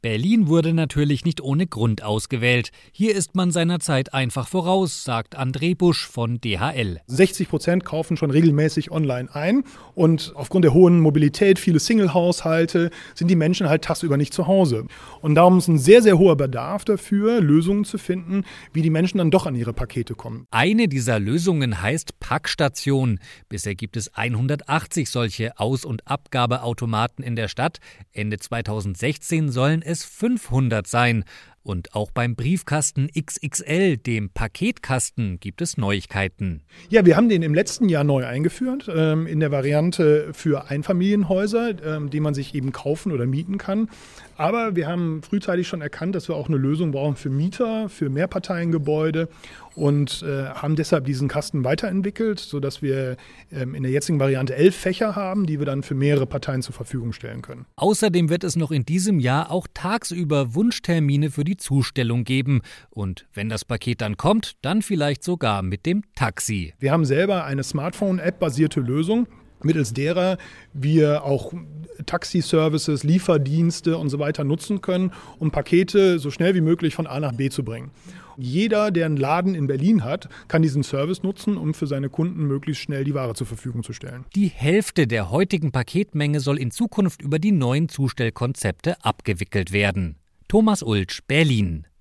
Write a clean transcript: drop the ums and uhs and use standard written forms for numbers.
Berlin wurde natürlich nicht ohne Grund ausgewählt. Hier ist man seiner Zeit einfach voraus, sagt André Busch von DHL. 60% kaufen schon regelmäßig online ein und aufgrund der hohen Mobilität, viele Single-Haushalte, sind die Menschen halt tagsüber nicht zu Hause. Und darum ist ein sehr, sehr hoher Bedarf dafür, Lösungen zu finden, wie die Menschen dann doch an ihre Pakete kommen. Eine dieser Lösungen heißt Packstation. Bisher gibt es 180 solche Aus- und Abgabeautomaten in der Stadt. Ende 2016 sollen es 500 sein. Und auch beim Briefkasten XXL, dem Paketkasten, gibt es Neuigkeiten. Ja, wir haben den im letzten Jahr neu eingeführt, in der Variante für Einfamilienhäuser, die man sich eben kaufen oder mieten kann. Aber wir haben frühzeitig schon erkannt, dass wir auch eine Lösung brauchen für Mieter, für Mehrparteiengebäude und haben deshalb diesen Kasten weiterentwickelt, sodass wir in der jetzigen Variante 11 Fächer haben, die wir dann für mehrere Parteien zur Verfügung stellen können. Außerdem wird es noch in diesem Jahr auch tagsüber Wunschtermine für die Zustellung geben. Und wenn das Paket dann kommt, dann vielleicht sogar mit dem Taxi. Wir haben selber eine Smartphone-App-basierte Lösung, mittels derer wir auch Taxi-Services, Lieferdienste und so weiter nutzen können, um Pakete so schnell wie möglich von A nach B zu bringen. Jeder, der einen Laden in Berlin hat, kann diesen Service nutzen, um für seine Kunden möglichst schnell die Ware zur Verfügung zu stellen. Die Hälfte der heutigen Paketmenge soll in Zukunft über die neuen Zustellkonzepte abgewickelt werden. Thomas Ultsch, Berlin.